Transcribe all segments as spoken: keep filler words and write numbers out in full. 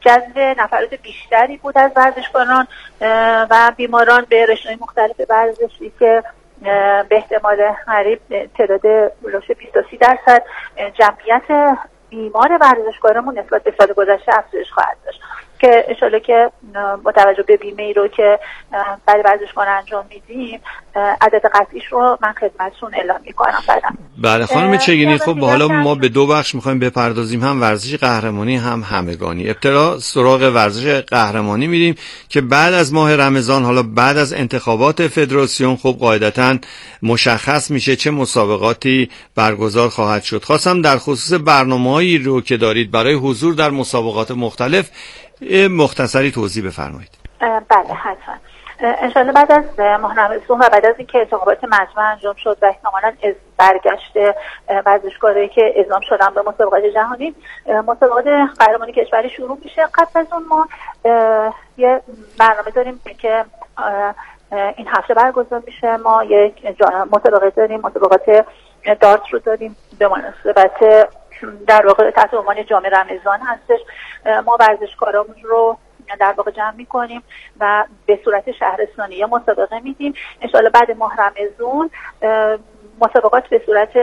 جذب نفرات بیشتری بود از ورزشکاران و بیماران به رشته‌های مختلف ورزشی که به احتمال قریب تعداد روش بیست تا سی درصد جمعیت بیمار ورزشکارمون نسبت به سال گذشته افزایش خواهد داشت که انشالله که با توجه به بیمه ای رو که برای ورزشکار انجام میدیم عدد قطعیش رو من خدمتتون اعلام میکنم بعدا. بله خانم چگینی، خب حالا ما به دو بخش میخوایم بپردازیم، هم ورزش قهرمانی هم همگانی. ابتدا سراغ ورزش قهرمانی میریم که بعد از ماه رمضان، حالا بعد از انتخابات فدراسیون، خب قاعدتاً مشخص میشه چه مسابقاتی برگزار خواهد شد. خواستم در خصوص برنامه‌هایی رو که دارید برای حضور در مسابقات مختلف مختصری توضیح بفرمایید. بله حتما. انشالله بعد از ماه رمضان و بعد از اینکه انتخابات مجمع انجام شد و احتمالاً از برگشت ورزشکارایی که اعزام شدن به مسابقات جهانی، مسابقات قهرمانی کشوری شروع میشه. قبل از اون ما یه برنامه داریم که این هفته برگزار میشه. ما یک مسابقه داریم، مسابقات دارت رو داریم به مناسبت در واقع تحت عنوان جام رمضان هستش. ما ورزشکارامون رو در واقع جمع میکنیم و به صورت شهرستانی یا مسابقه میدیم. انشاءالله بعد ماه رمضان مسابقات به صورت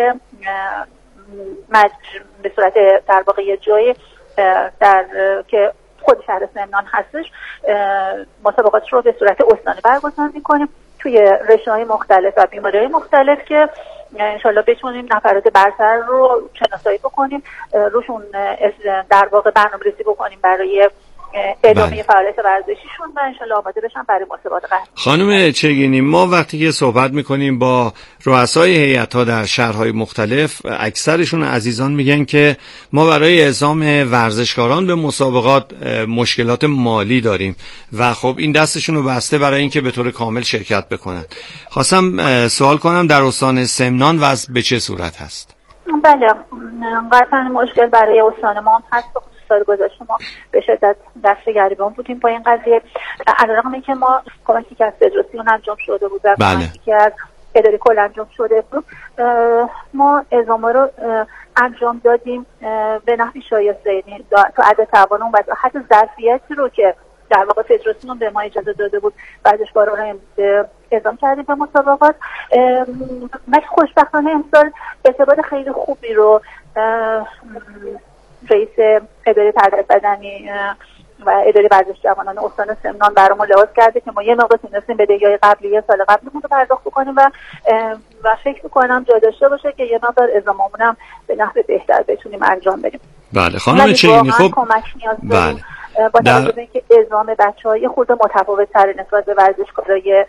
مج... به صورت در واقع یه جای در که خود شهر سمنان هستش مسابقات رو به صورت استانی برگزار میکنیم توی رشته‌های مختلف و بیماری‌های مختلف که انشالله بتونیم نفرات برتر رو شناسایی بکنیم، روشون در واقع برنامه‌ریزی بکنیم برای ادامه فعالیت ورزشیشون و انشالله آماده بشن برای مسابقات قهرمانی. خانم چگینی، ما وقتی که صحبت میکنیم با رؤسای هیئت‌ها در شهرهای مختلف، اکثرشون عزیزان میگن که ما برای اعزام ورزشکاران به مسابقات مشکلات مالی داریم و خب این دستشون رو بسته برای اینکه به طور کامل شرکت بکنن. خواستم سوال کنم در استان سمنان وضع به چه صورت هست؟ بله، قطعا مشکل برای استان ما هست. سال گذشته ما به شدت دست گریبان بودیم با این قضیه، علیرغم اینکه ما کمکی که از فدراسیون انجام شده بود و بله. کمکی که از اداره کل انجام شده بود، ما اعزام رو انجام دادیم به نحوی شایسته، یعنی تا حد توان و حتی ظرفیتی رو که در واقع فدراسیون به ما اجازه داده بود ورزشکاران رو اعزام کردیم به مسابقات. من خوشبختانه امسال ارتباط خیلی خوبی رو رئیس اداره تربیت بدنی و اداره ورزش جوانان استان سمنان برامون لحاظ کرده که ما یه موقع تونستیم بدهی‌های قبلی سال قبلمون رو پرداخت بکنیم و و فکر می‌کنم جا داشته باشه که یه مقدار اعزاممون هم به نحو بهتر بتونیم انجام بدیم. بله خانم چگینی، خب کمک نیاز داریم. بله. با توجه به اینکه اعزام بچه‌ها یه خورده متفاوت‌تر نسبت به ورزشکارای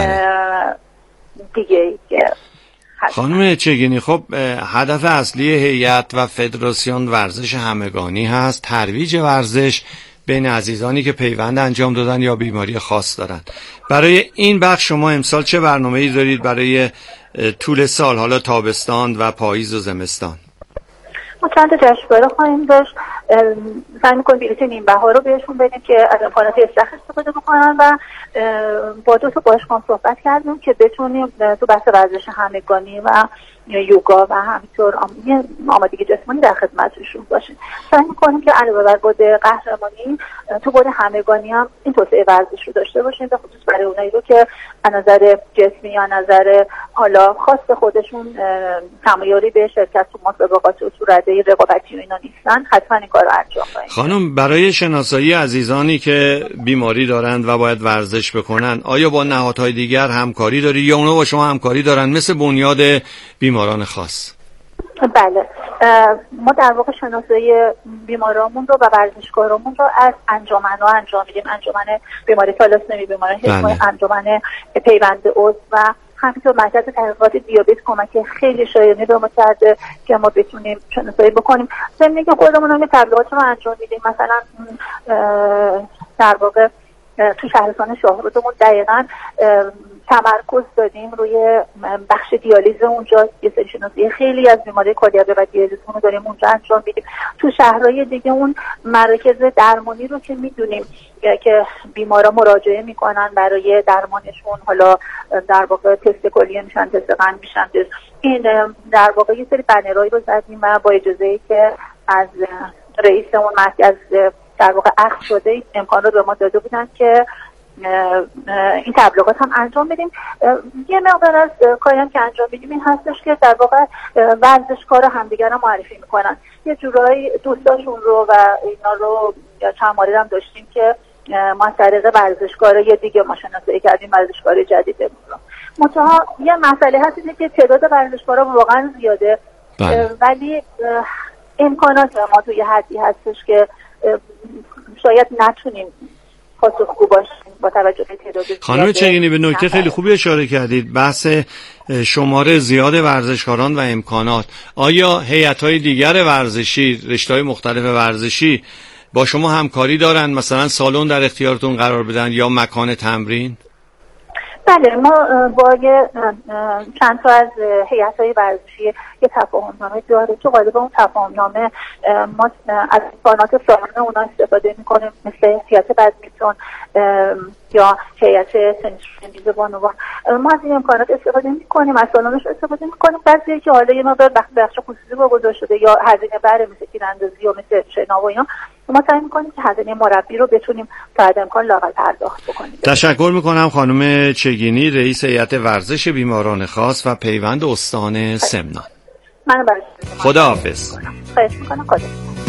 دیگه‌ای که خانم چگینی، خب هدف اصلی هیئت و فدراسیون ورزش همگانی هست، ترویج ورزش بین عزیزانی که پیوند انجام دادن یا بیماری خاص دارن. برای این بخش شما امسال چه برنامه‌ای دارید برای طول سال، حالا تابستان و پاییز و زمستان؟ ما چند تا جشنواره خواهیم داشت. سعی می‌کنیم بلیط نیم بها رو بهشون بدیم که از امکانات استخر استفاده بکنن و با دو تا باشگاه صحبت کردیم که بتونیم تو بحث ورزش همگانی و یوگا و همینطور آمادگی جسمانی در خدمتشون باشیم. سعی می‌کنیم که علاوه بر بود قهرمانی تو بود همگانی هم این توسعه ورزش رو داشته باشیم، به خصوص برای اونایی رو که از نظر جسمی یا نظر حالا خاص خودشون تمایلی به شرکت تو مسابقات و رده رقابتی و اینا نیستن، حتما این کار رو انجام بدیم. خانم، برای شناسایی عزیزانی که بیماری دارند و باید ورزش بکنن، آیا با نهادهای دیگر همکاری داری یا اونا با شما همکاری دارن مثل بنیاد بیماران خاص؟ بله، ما در واقع شناسایی بیمارامون رو و ورزشکارامون رو از انجمن‌ها انجام میدیم. انجمن بیماری تالاسمی، بیماری حفظ، انجمن پیوند عضو و همینطور مرکز تحقیقات دیابت کمک خیلی شایانی به ما کرده که ما بتونیم شناسایی بکنیم. ضمن اینکه خودمون هم تبلیغات رو انجام میدیم. مثلا در واقع تو شهرستان شاهرودمون دقیقاً تمرکز دادیم روی بخش دیالیز اونجا، یه سری شناسایی خیلی از بیماری کاردیاک و دیالیزمون رو داریم اونجا انجام میدیم. تو شهرهای دیگه اون مراکز درمانی رو که میدونیم که بیمارا مراجعه میکنن برای درمانشون، حالا در واقع تست کلیه میشن، تست قند میشن، این در واقع یه سری بنرایی رو زدیم و با اجازه‌ای که از رئیس اون مرکز در واقع اخذ شده امکان رو به ما داده بودن که این تبلیغات هم انجام بدیم. یه مقدار از کاری هم که انجام بدیم این هستش که در واقع ورزشکار همدیگر رو معرفی میکنن، یه جورایی دوستاشون رو و اینا رو چند مورد هم داشتیم که ما از طریق ورزشکار یه دیگه ما شناسایی کردیم، ورزشکار جدیده رو. منتها یه مسئله هست اینه که تعداد ورزشکارا واقعا زیاده، بله. ولی امکانات ما توی حدی هستش که شاید نتونیم پاسخگو باشیم با توجه به تعداد زیاد. خانم چگینی به نکته خیلی خوبی اشاره کردید، بحث شماره زیاد ورزشکاران و امکانات. آیا هیئت‌های دیگر ورزشی، رشته‌های مختلف ورزشی با شما همکاری دارن، مثلا سالن در اختیارتون قرار بدن یا مکان تمرین؟ بله، ما با چند تا از هیئت‌های ورزشی یه تفاهم‌نامه داره که غالبا اون تفاهم‌نامه ما از امکانات فراوان اونا استفاده می‌کنیم، مثل هیئت بدمینتون یا هیئت تنیس شطرنج بانوان. ما از این امکانات استفاده می‌کنیم، از سالنش استفاده می‌کنیم. بعضی که حالا یه مقدار بخش خصوصی واگذار شده یا هزینه بره، مثل تیراندازی یا مثل شنا و اینا، ما سعی می‌کنیم که هزینه مربی رو بتونیم تا حد امکان لااقل پرداخت بکنیم. تشکر می‌کنم خانم چگینی، رئیس هیئت ورزش بیماران خاص و پیوند استان سمنان. من برای خداحافظ. خواهش می‌کنم. خدا.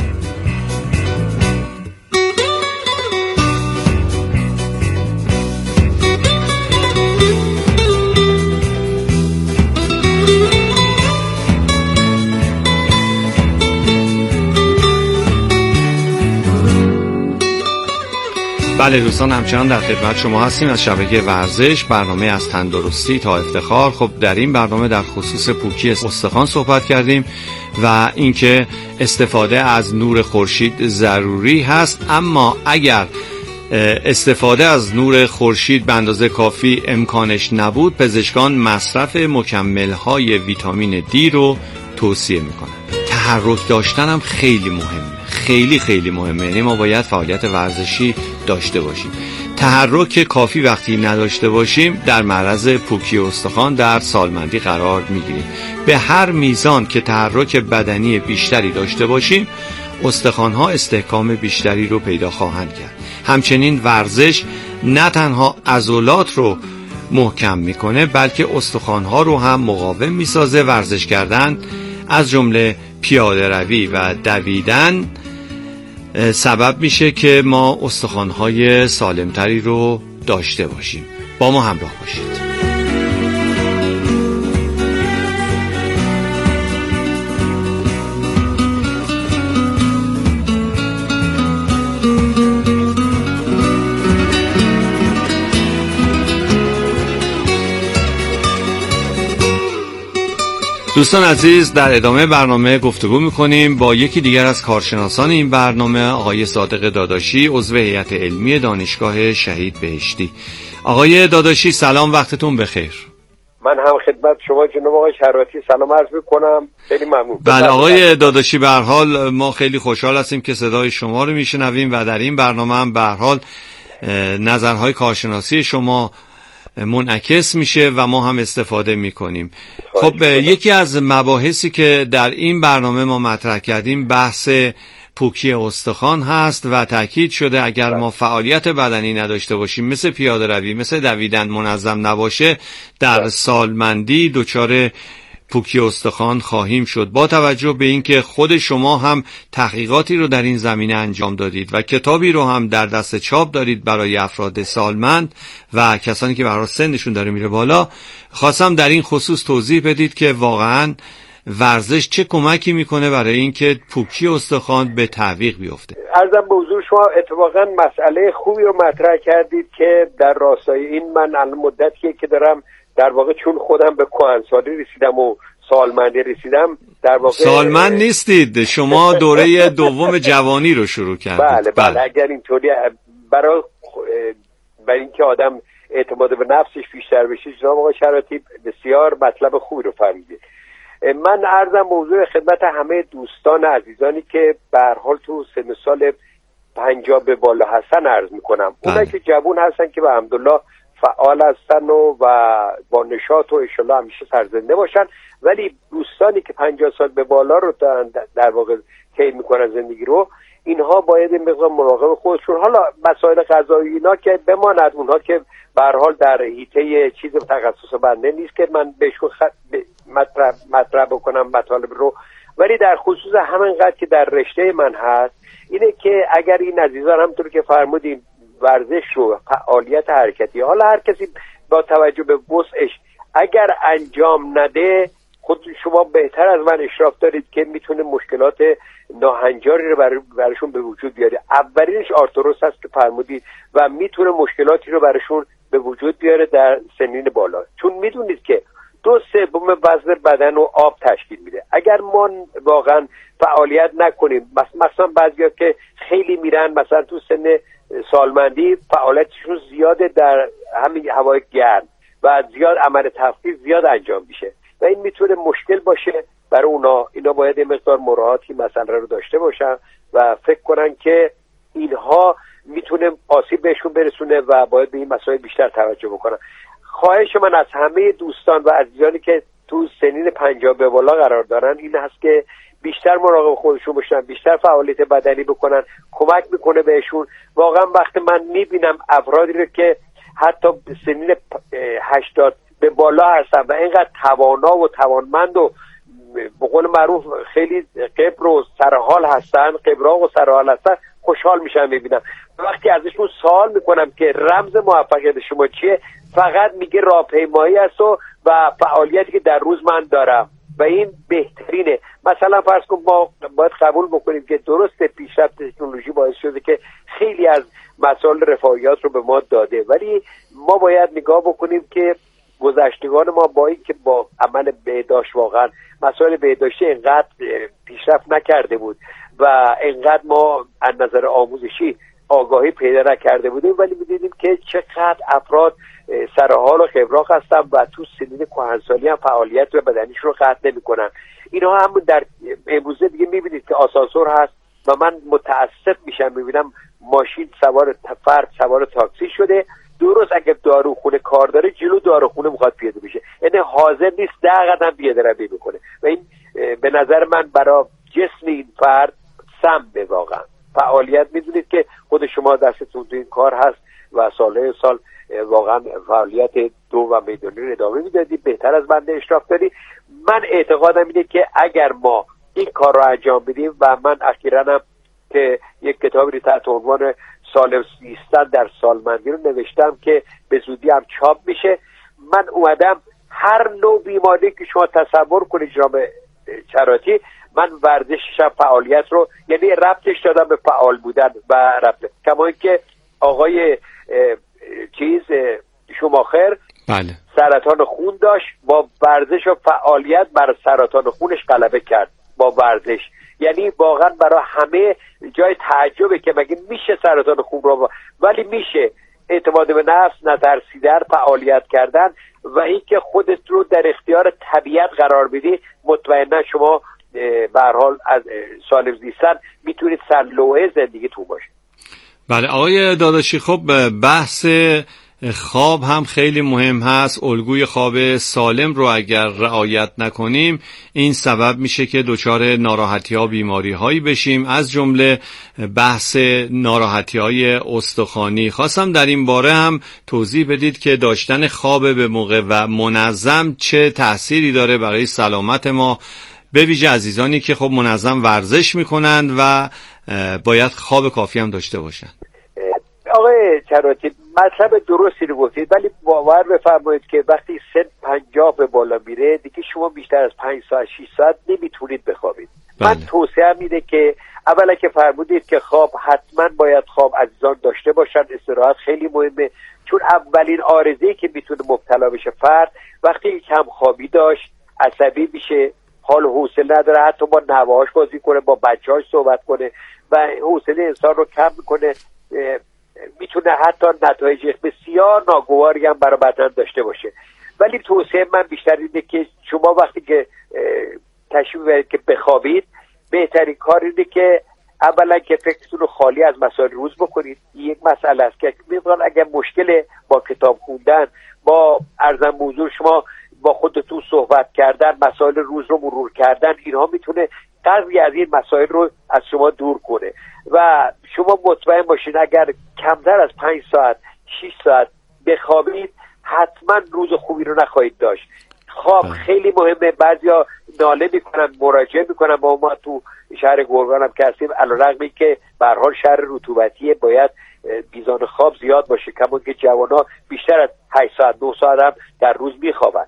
بله دوستان، همچنان در خدمت شما هستیم از شبکه ورزش، برنامه از تندرستی تا افتخار. خب در این برنامه در خصوص پوکی استخوان صحبت کردیم و اینکه استفاده از نور خورشید ضروری هست، اما اگر استفاده از نور خورشید به اندازه کافی امکانش نبود، پزشکان مصرف مکمل‌های ویتامین دی رو توصیه میکنن. تحرک داشتن هم خیلی مهمه، خیلی خیلی مهمه. یعنی ما باید فعالیت ورزشی داشته باشیم. تحرک کافی وقتی نداشته باشیم در معرض پوکی استخوان در سالمندی قرار میگیریم. به هر میزان که تحرک بدنی بیشتری داشته باشیم، استخوان‌ها استحکام بیشتری رو پیدا خواهند کرد. همچنین ورزش نه تنها عضلات رو محکم میکنه، بلکه استخوان‌ها رو هم مقاوم میسازه. ورزش کردن از جمله پیاده روی و دویدن سبب میشه که ما استخوان‌های سالمتری رو داشته باشیم. با ما همراه باشید. دوستان عزیز، در ادامه برنامه گفتگو میکنیم با یکی دیگر از کارشناسان این برنامه، آقای صادق داداشی، عضو هیئت علمی دانشگاه شهید بهشتی. آقای داداشی سلام، وقتتون بخیر. من هم خدمت شما جناب آقای شراتی سلام عرض میکنم. خیلی ممنون. بله آقای داداشی، به هر حال ما خیلی خوشحال هستیم که صدای شما رو میشنویم و در این برنامه هم به هر حال نظرهای کارشناسی شما منعکس میشه و ما هم استفاده میکنیم. خب یکی از مباحثی که در این برنامه ما مطرح کردیم بحث پوکی استخوان هست و تاکید شده اگر ما فعالیت بدنی نداشته باشیم، مثل پیاده روی، مثل دویدن منظم نباشه، در سالمندی دچار پوکی استخوان خواهیم شد. با توجه به اینکه خود شما هم تحقیقاتی رو در این زمینه انجام دادید و کتابی رو هم در دست چاپ دارید برای افراد سالمند و کسانی که برای سنشون داره میره بالا، خواستم در این خصوص توضیح بدید که واقعاً ورزش چه کمکی میکنه برای اینکه پوکی استخوان به تعویق بیفته. عرضم به حضور شما اتفاقاً مسئله خوبی رو مطرح کردید که در راستای این من الان مدتیه که دارم در واقع چون خودم به کهنسالی رسیدم و سالمندی رسیدم، در واقع سالمند نیستید شما، دوره دوم جوانی رو شروع کردید. بله بله, بله. اگر اینطوری برای برای اینکه آدم اعتماد به نفسش بیشتر بشه، جناب آقای شراتی بسیار مطلب خوبی رو فرمودید. من عرضم به حضور خدمت همه دوستان عزیزانی که به هر حال تو سن سال پنجاه به بالا هستن عرض میکنم. اونایی که جوان هستن که به الحمدلله فعال هستن و, و با نشاط و انشالله همیشه سرزنده باشن، ولی دوستانی که پنجاه سال به بالا رو در واقع طی میکنن زندگی رو، اینها باید این مقدار مراقب خودشون. حالا مسائل غذایی اینا که بماند، اونها که به هر حال در حیطه چیز تخصص بنده نیست که من بهشون خط مطرح مطرح بکنم مطالب رو، ولی در خصوص همینقدر که در رشته من هست اینه که اگر این عزیزان همونطور که فرمودین ورزش رو، فعالیت حرکتی، حالا هر کسی با توجه به وسعش اگر انجام نده، خود شما بهتر از من اشراف دارید که میتونه مشکلات ناهنجاری رو بر براشون به وجود بیاره. اولینش آرتروس هست که فرمودید و میتونه مشکلاتی رو براشون به وجود بیاره در سنین بالا، چون میدونید که دو سوم وزن بدن رو آب تشکیل میده. اگر ما واقعا فعالیت نکنیم، مثلا بعضیا که خیلی میرن مثلا تو سن سالمندی فعالیتشون زیاده در همین هوای گرم و زیاد عمل تفکیک زیاد انجام میشه و این میتونه مشکل باشه برای اونا. اینا باید یه مقدار مراعاتی مسئله رو داشته باشن و فکر کنن که اینها میتونه آسیب بهشون برسونه و باید به این مسائل بیشتر توجه بکنن. خواهش من از همه دوستان و عزیزانی که تو سنین پنجاه به بالا قرار دارن این هست که بیشتر مراقب خودشون باشن، بیشتر فعالیت بدنی بکنن، کمک میکنه بهشون. واقعا وقتی من میبینم افرادی رو که حتی سنین هشتاد به بالا هستن و اینقدر توانا و توانمند و به قول معروف خیلی قبر و سرحال هستن، قبراق و سرحال هستن، خوشحال میشم میبینم. وقتی ازشون سوال میکنم که رمز موفقیت شما چیه، فقط میگه راهپیمایی است و و فعالیتی که در روز من دارم و این بهترینه. مثلا فرض کن ما باید قبول بکنیم که درست پیشرفت تکنولوژی باعث شده که خیلی از مسائل رفاهیات رو به ما داده، ولی ما باید نگاه بکنیم که گذشتگان ما با این که با عمل بهداشت واقعا مسائل بهداشتی اینقدر پیشرفت نکرده بود و اینقدر ما از نظر آموزشی آگاهی پیدا نکرده بودیم، ولی می‌دیدیم که چقدر افراد سرحال و خبراق هستن و تو سنین کهنسالی هم فعالیت و بدنیش رو قطع نمی‌کنن. اینها هم در امروزه دیگه می‌بینید که آسانسور هست و من متاسف میشم می‌بینم ماشین سوار فرد سوار تاکسی شده، درست اگه داروخونه کار داره جلو داروخونه میخواد پیاده بشه، یعنی حاضر نیست ده قدم پیاده روی بکنه و این به نظر من برای جسم این فرد سمه. واقعا فعالیت میدونید که خود شما دستتون تو این کار هست و ساله سال واقعا فعالیت دو و میدانی رو ادامه میدادید، بهتر از بنده اشراف دارید. من اعتقادم اینه که اگر ما این کار رو انجام بدیم و من اخیراً هم که یک کتابی تحت عنوان سالم زیستن در سالمندی رو نوشتم که به زودی هم چاپ میشه، من اومدم هر نوع بیماری که شما تصور کنید جناب چراتی، من ورزش فعالیت رو یعنی ربطش دادم به فعال بودن و ربط، کما اینکه آقای چیز شوماخر بله سرطان خون داشت، با ورزش و فعالیت بر سرطان خونش غلبه کرد با ورزش. یعنی واقعا برای همه جای تعجبه که مگه میشه سرطان خون رو، ولی میشه. اعتماد به نفس، نترسیدن، فعالیت کردن و اینکه خودت رو در اختیار طبیعت قرار بدی، مطمئنا شما به هر حال از سالم زیستن میتونید سرلوحه زندگیتون باشید. بله آقای داداشی، خب بحث خواب هم خیلی مهم هست. الگوی خواب سالم رو اگر رعایت نکنیم این سبب میشه که دچار ناراحتی ها بیماری هایی بشیم، از جمله بحث ناراحتی های استخوانی. خواستم در این باره هم توضیح بدید که داشتن خواب به موقع و منظم چه تأثیری داره برای سلامت ما، به ویژه عزیزانی که خب منظم ورزش میکنند و باید خواب کافی هم داشته باشن. آقای چراتی مطلب درستی رو گفتید، ولی باور بفرمایید که وقتی سن پنجاه به بالا میره دیگه شما بیشتر از پنج ساعت شش ساعت نمیتونید بخوابید. بله. من توصیه میده که اولا که فرمودید که خواب حتما باید خواب عزیزان داشته باشن، استراحت خیلی مهمه، چون اولین عارضه‌ای که میتونه مبتلا بشه فرد وقتی کم خوابی داشت عصبی میشه، حال و حوصله نداره، حتی با نوه‌هاش بازی کنه، با بچه‌هاش صحبت کنه و حوصله انسان رو کم میکنه، میتونه حتی نتایج بسیار ناگواری هم برای بدن داشته باشه. ولی توصیه من بیشتر اینه که شما وقتی که تشریف ببرید که بخوابید، بهترین کار اینه که اولا که فکرتون رو خالی از مسائل روز بکنید. یک مسئله است که میگن اگر مشکل با کتاب خوندن، با ارزم حضور شما با خودتون صحبت کردن، مسائل روز رو مرور کردن، اینها میتونه قضیه از این مسائل رو از شما دور کنه. و و شما مطمئن باشین اگر کمتر از پنج ساعت شش ساعت بخوابید حتما روز خوبی رو نخواهید داشت. خواب اه. خیلی مهمه. بعضیا ناله میکنن، مراجعه میکنن با ما تو شهر گرگان هم که هستیم، علیرغم اینکه به هر حال شهر رطوبتیه باید میزان خواب زیاد باشه، کما که جوانا بیشتر از هشت ساعت نه ساعت هم در روز میخوابن،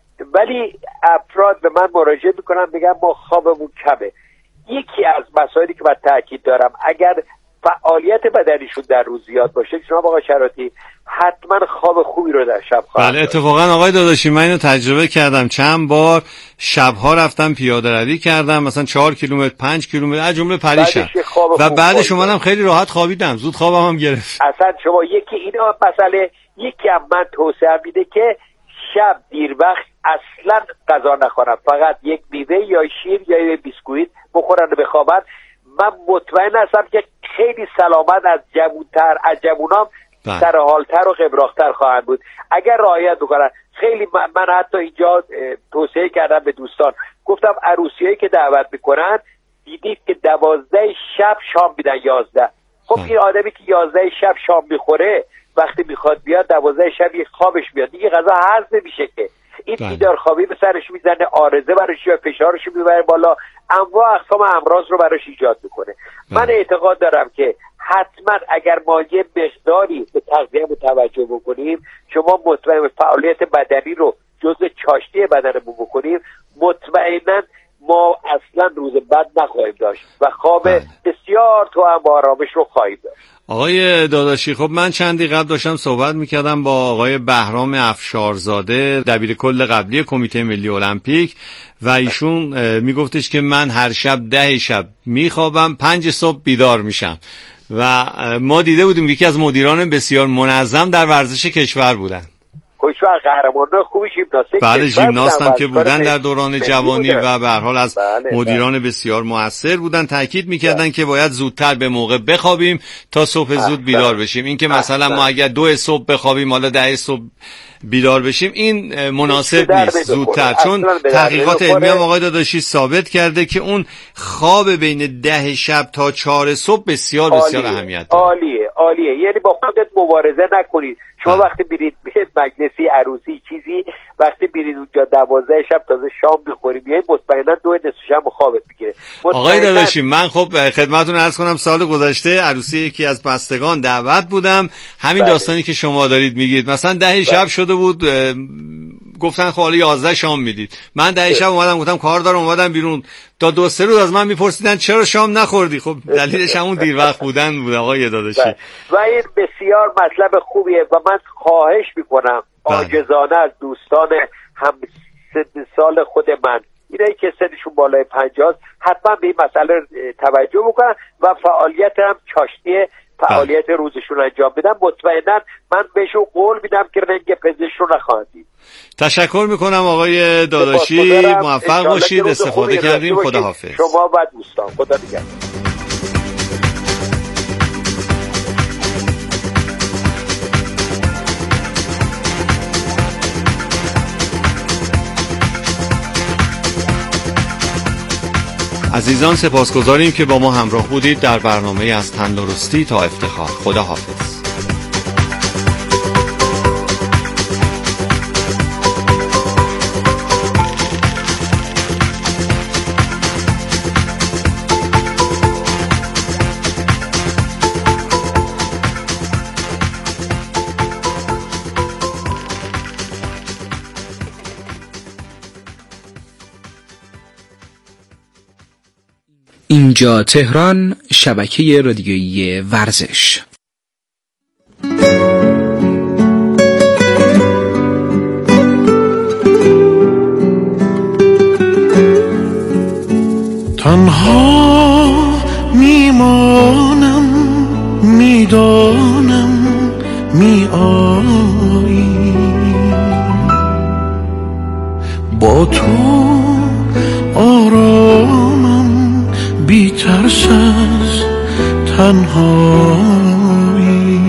ولی افراد به من مراجعه میکنن میگن ما خوابمون کمه. یکی از مسائلی که من تاکید دارم اگر فعالیت بدنیشون در روز زیاد باشه، جناب آقای شراطی حتما خواب خوبی رو در شب خواهند. بله اتفاقا آقای داداشی من اینو تجربه کردم، چند بار شبها رفتم پیاده روی کردم، مثلا چهار کیلومتر پنج کیلومتر از جمله پریشب، و بعدش اومدم خیلی راحت خوابیدم، زود خوابم هم گرفت. اصلا شما یکی اینا مسئله، یکی هم من توصیه میده که شب دیر وقت اصلا غذا نخورن، فقط یک میوه یا شیر یا یک بیسکویت بخورن و بخوابن. من مطمئن هستم که خیلی سلامت از جوانتر از جوانام سر حالتر و قبراختر خواهند بود اگر رعایت بکنن. خیلی من, من حتی اینجا توصیه کردم به دوستان، گفتم عروسیایی که دعوت میکنن دیدید که دوازده شب شام میدن یازده. خب این آدمی که یازده شب شام میخوره وقتی میخواد بیاد دوازده شب یک خوابش بیاد دیگه غذا هضم نمیشه که این بیدار خوابی به سرش میزنه، عارضه براش یا فشارش میبره بالا، انواع اقسام امراض رو براش ایجاد میکنه. من اعتقاد دارم که حتما اگر ما یه مقداری به تغذیه توجه بکنیم، شما مطمئن فعالیت بدنی رو جزء چاشنی بدنمون بکنیم، مطمئنا ما اصلا روز بد نخواهیم داشت و خواب بسیار تو هم با آرامش رو خواهیم داشت. آقای داداشی خب من چندی قبل داشتم صحبت میکردم با آقای بهرام افشارزاده دبیر کل قبلی کمیته ملی المپیک و ایشون میگفتش که من هر شب ده شب میخوابم، پنج صبح بیدار میشم و ما دیده بودیم یکی از مدیران بسیار منظم در ورزش کشور بودن. کشور قهرمانان خوبی ژیمناستیک، بله ژیمناست هم که بودن در دوران جوانی و به هر حال از بله مدیران بله. بسیار مؤثر بودن، تاکید میکردن بله. که باید زودتر به موقع بخوابیم تا صبح زود بیدار بشیم. این که مثلا ما اگر دو صبح بخوابیم حالا ده صبح بیدار بشیم این مناسب نیست زودتر، چون تحقیقات علمی هم آقای داداشی ثابت کرده که اون خواب بین ده شب تا چهار صبح بسیار بسیار عالیه. اهمیت داره. عالیه عالیه، یعنی با خودت مبارزه نکنید. شما ها. وقتی برید به مجلسی عروسی چیزی، وقتی برید اونجا دوازده شب تازه شام میخوریم، یعنی مطمئنا دو نصف شب خوابت میگیره. آقای داداشی من خب خدمتتون عرض کنم سال گذشته عروسی یکی از بستگان دعوت بودم، همین بله. داستانی که شما دارید میگید، مثلا ده بله. شب شده بود گفتن خب حالا یازده شام میدید، من ده شب اومدم گفتم کار دارم اومدم بیرون، تا دو سه روز از من میپرسیدن چرا شام نخوردی؟ خب دلیلش همون دیر وقت بودن بود آقای داداشی. و این بسیار مطلب خوبیه و من خواهش میکنم عاجزانه از دوستان هم سن سال خود من، اینایی که سنشون بالای پنجاه حتما به این مسئله توجه بکنن و فعالیت هم چاشنی فعالیت بله. روزشون انجام بدن. مطمئنا من بهشون قول میدم که رنگ پزشک رو نخواهند دید. تشکر میکنم آقای داداشی، موفق باشید، استفاده کردیم، خداحافظ. شما و دوستان خدا نگهدار. عزیزان سپاسگزاریم که با ما همراه بودید در برنامه از تندرستی تا افتخار. خدا حافظ. اینجا تهران، شبکه رادیویی ورزش. تنها میمانم، میدانم میآیی، با تو آرامم، بی ترس از تنهایی.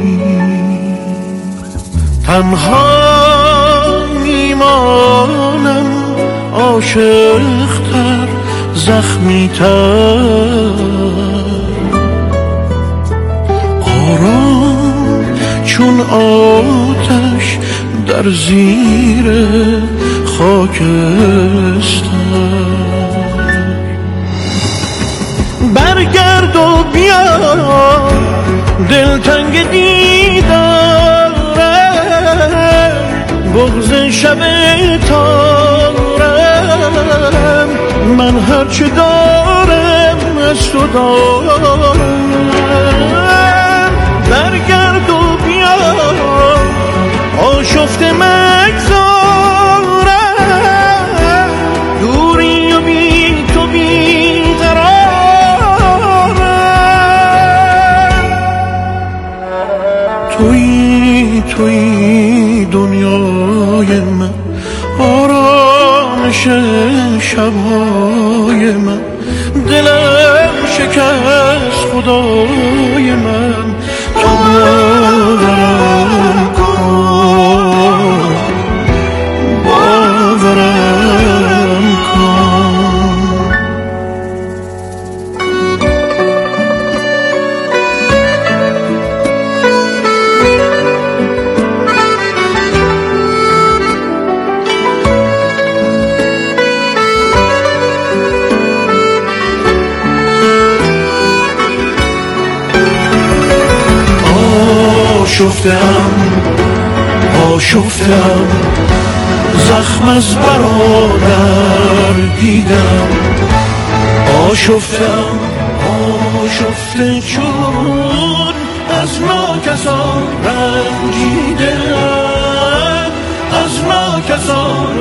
تنها میمانم، عاشق‌تر، زخمی‌تر، چون آتش در زیر خاکستر. برگرد و بیا دلتنگ دیدارم، بغض شب تارم، من هرچه دارم از تو دارم. برگرد و بیا آشفته مگذارم، دوری و بی تو بی توی توی دنیای من، آرامش شبهای من، دلم شکست خدای من، تو باورم کن، باورم کن. آشفتم آشفتم زخم از برادر دیدم، آشفتم آشفته چون از ناکسان رنجیدم، از ناکسان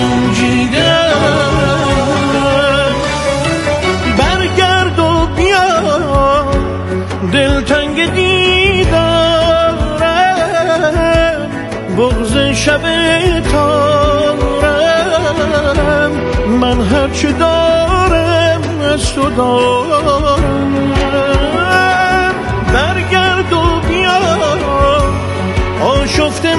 رنجیدم. برگرد و بیا دلتنگ دیدارم، بغض شب تارم، من هرچه دارم از تو دارم. برگرد و بیا آشفته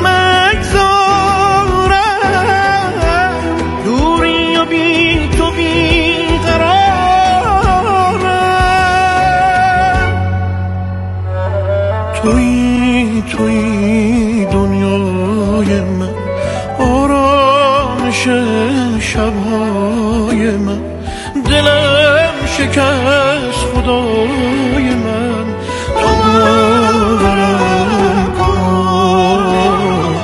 مگذارم، دوری و بی تو بی قرارم. توی توی دنیای من، آرامش شبهای من، دلم شکست خدای من، تو باورم کن،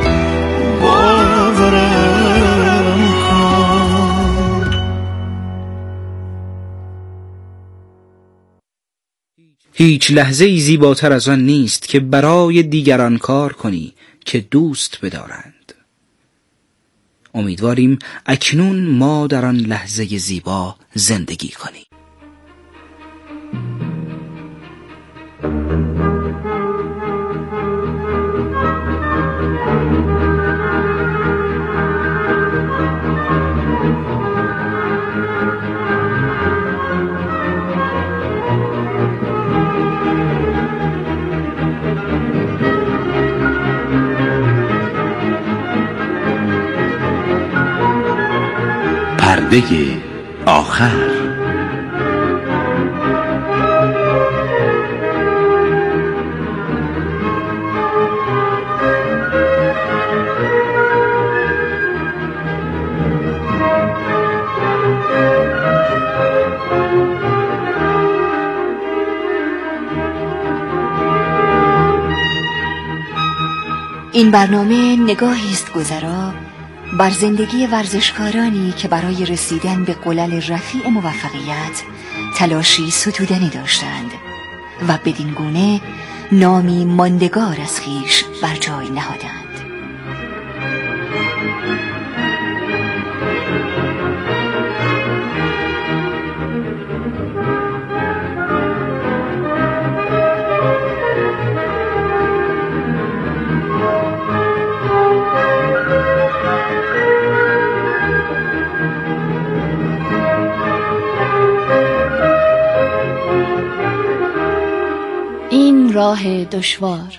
باورم کن. هیچ لحظه ای زیباتر از آن نیست که برای دیگران کار کنی که دوست بدارند. امیدواریم اکنون ما در آن لحظه زیبا زندگی کنیم. پرده آخر. این برنامه نگاهی است گذرا بر زندگی ورزشکارانی که برای رسیدن به قلل رفیع موفقیت تلاشی ستودنی داشتند و بدین گونه نامی ماندگار از خویش بر جای نهادند. این راه دشوار.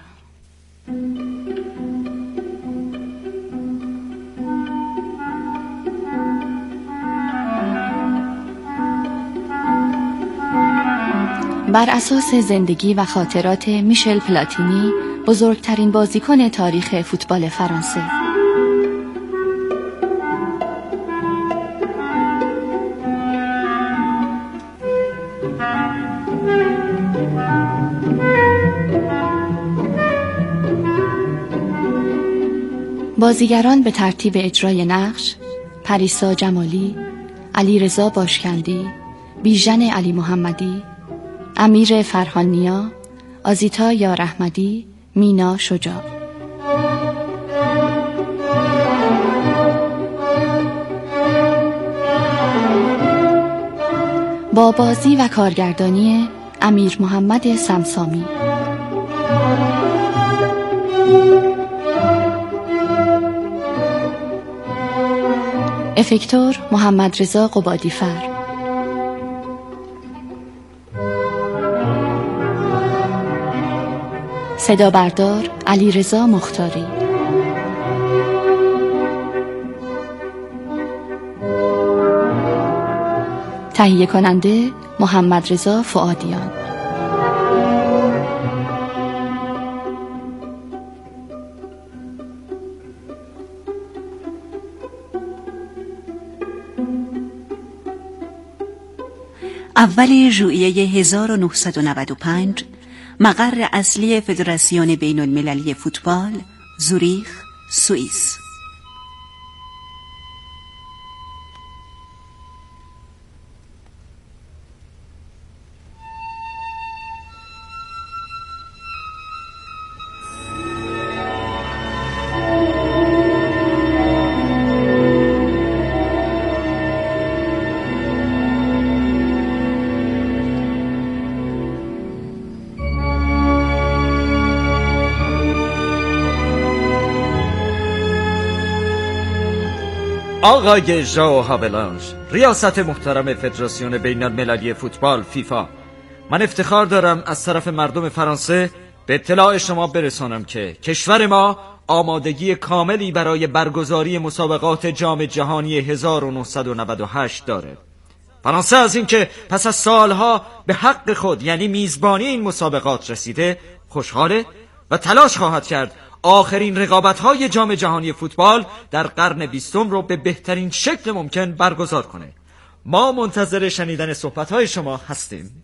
بر اساس زندگی و خاطرات میشل پلاتینی بزرگترین بازیکن تاریخ فوتبال فرانسه. بازیگران به ترتیب اجرای نقش: پریسا جمالی، علیرضا باشکندی، بیژن علی محمدی، امیر فرهانیا، آزیتا یار احمدی، مینا شجاع. با بازی و کارگردانی امیر محمد سمسامی. افکتور محمد رضا قبادیفر. صدا بردار علی رضا مختاری. تهیه کننده محمد رضا فؤادیان. اول ژوئیه هزار و نهصد و نود و پنج مقر اصلی فدراسیون بین المللی فوتبال، زوریخ، سوئیس. آقای ژائو هاولانژ، ریاست محترم فدراسیون بین المللی فوتبال فیفا، من افتخار دارم از طرف مردم فرانسه به اطلاع شما برسانم که کشور ما آمادگی کاملی برای برگزاری مسابقات جام جهانی هزار و نهصد و نود و هشت داره. فرانسه از این که پس از سالها به حق خود یعنی میزبانی این مسابقات رسیده خوشحاله و تلاش خواهد کرد آخرین رقابت‌های جام جهانی فوتبال در قرن بیستم رو به بهترین شکل ممکن برگزار کنه. ما منتظر شنیدن صحبت‌های شما هستیم.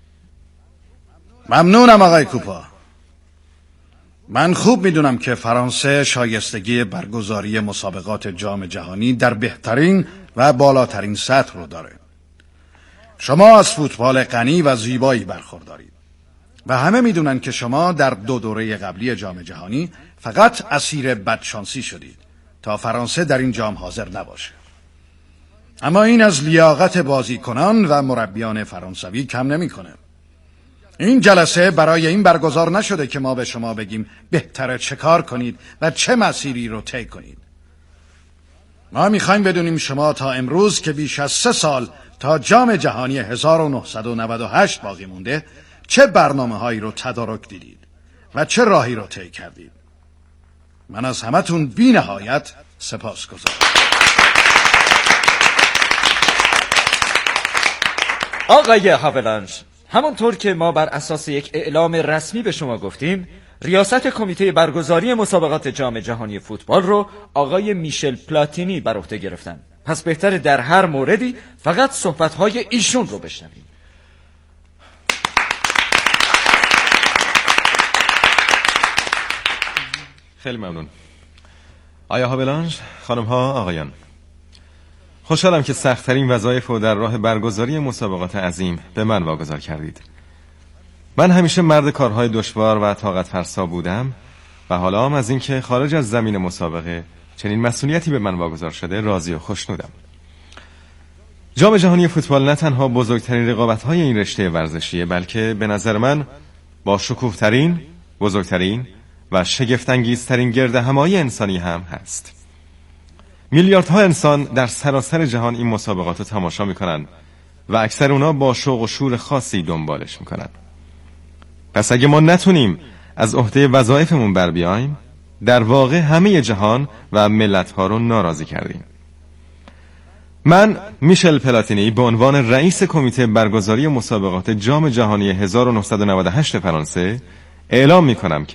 ممنونم آقای کوپا. من خوب میدونم که فرانسه شایستگی برگزاری مسابقات جام جهانی در بهترین و بالاترین سطح رو داره. شما از فوتبال غنی و زیبایی برخوردارید و همه میدونن که شما در دو دوره قبلی جام جهانی فقط اسیر بدشانسی شدید تا فرانسه در این جام حاضر نباشه. اما این از لیاقت بازیکنان و مربیان فرانسوی کم نمیکنه. این جلسه برای این برگزار نشده که ما به شما بگیم بهتره چه کار کنید و چه مسیری رو طی کنید. ما میخوایم بدونیم شما تا امروز که بیش از سه سال تا جام جهانی هزار و نهصد و نود و هشت باقی مونده چه برنامه هایی رو تدارک دیدید و چه راهی رو طی کردید. من از همتون بی نهایت سپاسگزارم. آقای هاولانژ، همانطور که ما بر اساس یک اعلام رسمی به شما گفتیم، ریاست کمیته برگزاری مسابقات جام جهانی فوتبال رو آقای میشل پلاتینی بر عهده گرفتن. پس بهتره در هر موردی فقط صحبت‌های ایشون رو بشنویم. خیلی ممنون. آیا هاولانژ، خانم ها، آقایان، خوشحالم که سخت‌ترین وظایف رو در راه برگزاری مسابقات عظیم به من واگذار کردید. من همیشه مرد کارهای دشوار و طاقت فرسا بودم و حالا هم از اینکه خارج از زمین مسابقه چنین مسئولیتی به من واگذار شده راضی و خوشنودم. جام جهانی فوتبال نه تنها بزرگترین رقابت‌های این رشته ورزشیه، بلکه به نظر من با شکوه‌ترین، بزرگترین و شگفت‌انگیزترین گردهمایی انسانی هم هست. میلیاردها انسان در سراسر جهان این مسابقات رو تماشا میکنن و اکثر اونا با شوق و شور خاصی دنبالش میکنن. پس اگه ما نتونیم از عهده وظایفمون بر بیایم، در واقع همه جهان و ملت‌ها رو ناراضی کردیم. من میشل پلاتینی به عنوان رئیس کمیته برگزاری مسابقات جام جهانی هزار و نهصد و نود و هشت فرانسه اعلام میکنم که